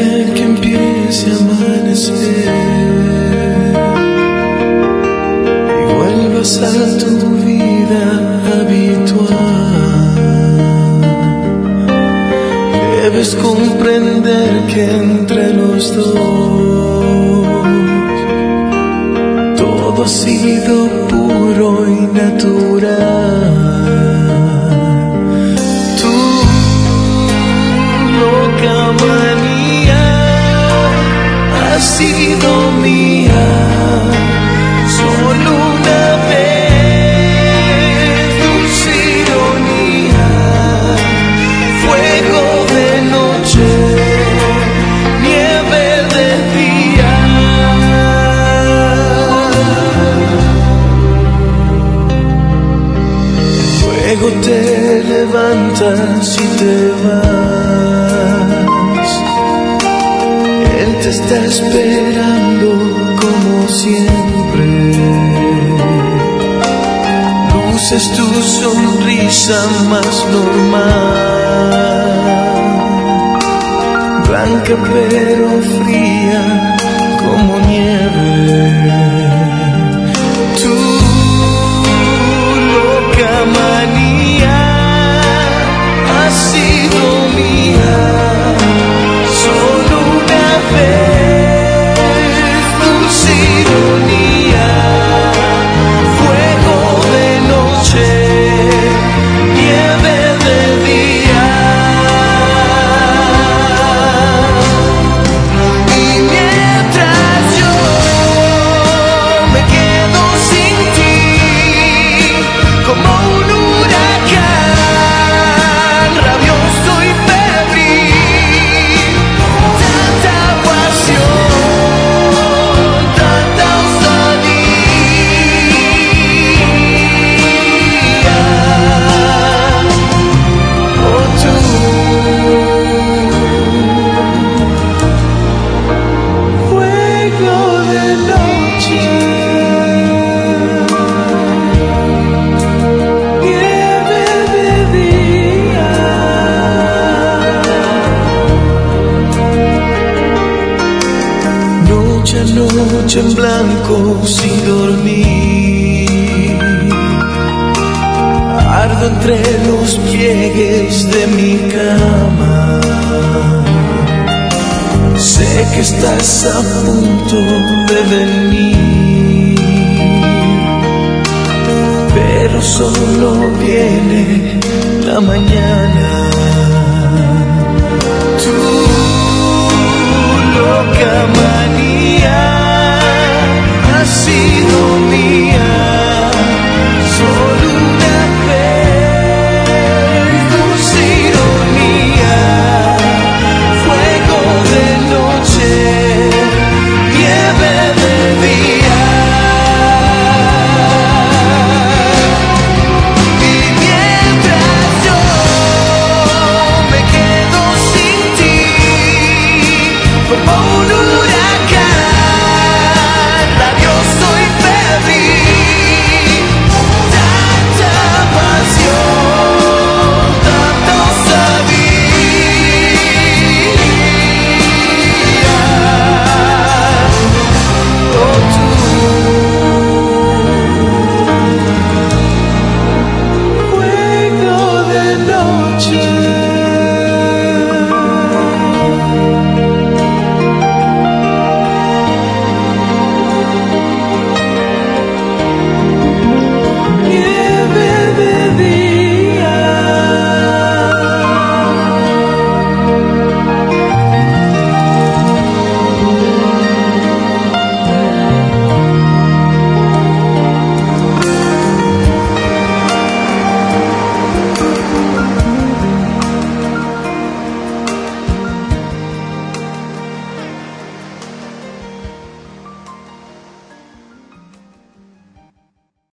que empiece a amanecer y vuelvas a tu vida habitual. Debes comprender que entre los dos todo ha sido puro y natural. Tu loca manía ha sido mía solo una vez. Dulce ironía, fuego de noche, nieve de día. Luego te levantas y te vas. Él te está esperando como siempre. Luces tu sonrisa más normal, blanca pero fría como nieve. Tu loca manía ha sido mía solo una vez. Dulce ironía, fuego de noche, nieve de día. Y mientras yo me quedo sin ti, como un huracán rabioso y febril, tanta pasión, tanta osadía. Oh, tú, fuego de noche, nieve de día. Noche a noche en blanco sin dormir, ardo entre los pliegues de mi cama. Sé que estás a punto de venir, pero solo viene la mañana. Tu loca manía ha sido mía solo una vez. Dulce ironía, fuego de noche, nieve de día. Y mientras yo me quedo sin ti, como un